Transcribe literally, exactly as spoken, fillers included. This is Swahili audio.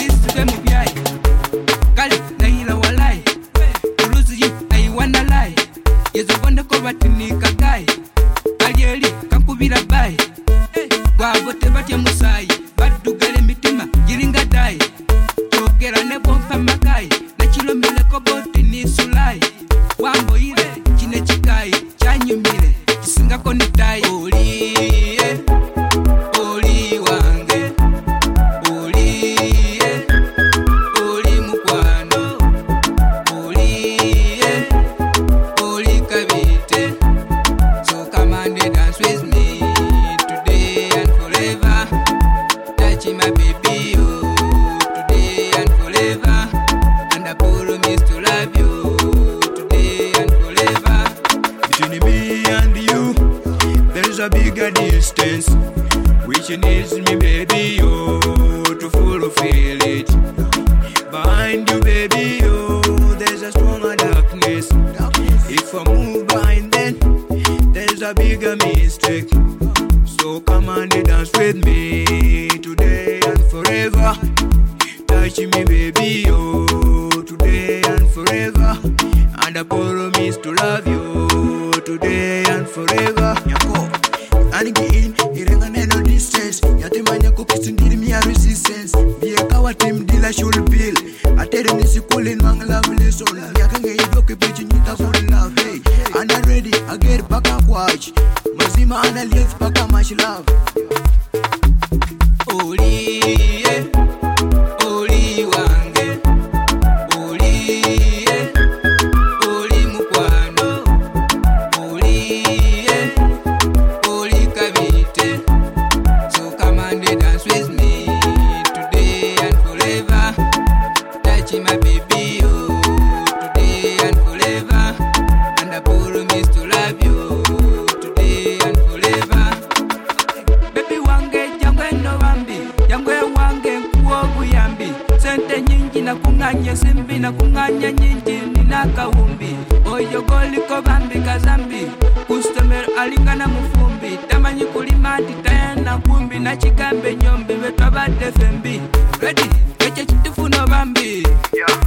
sike mubyai kali naila walai uluzi yu naiwana lai yezo bonde ko batini kagai alieli kankubira bai gwabo tebatya musai badugale mitima giringa dai togera ne bompa makai na kilomile ko botini sulai wambo ile kine chikai chanyumile kisinga ko nitai oli eh. Oli wange oli eh. Oli mukwano oli eh. Oli kabite so come and dance with me today and forever touch my baby oh today and forever and I promise to love you today and forever. Between me and you there's a bigger distance which needs me baby oh to fulfill it. Behind you baby oh there's a stronger darkness. If I move behind then there's a bigger mistake. So come and dance with me today and forever. Touch me baby oh today and forever and I promise to love you today and forever. Nyako anigi irenga neno distance yatimanya kukisindiri mia resistance biye kawa team dila should bill atere nisikuli mang love lesson yakange idoke pichi nyita for love hey and I'm ready I get back and watch mazima ana live paka much love. Oli eh. Oli wange oli eh. Oli mukwano oli eh. Oli kabite so come and dance with me today and forever touch my baby oh today and forever and I promise to love you today and forever. Baby wange jangwe no wambi jangwe wange kuo buyambi sente nyingi na kunganya simbi na kunganya nyingi nina kaumbi oyo goli ko bambi kazambi customer alingana mufumbi tamanyi kulimati tena kumbi na chikambe nyombe betwa bade fembi ready eche chitifuno bambi Yeah.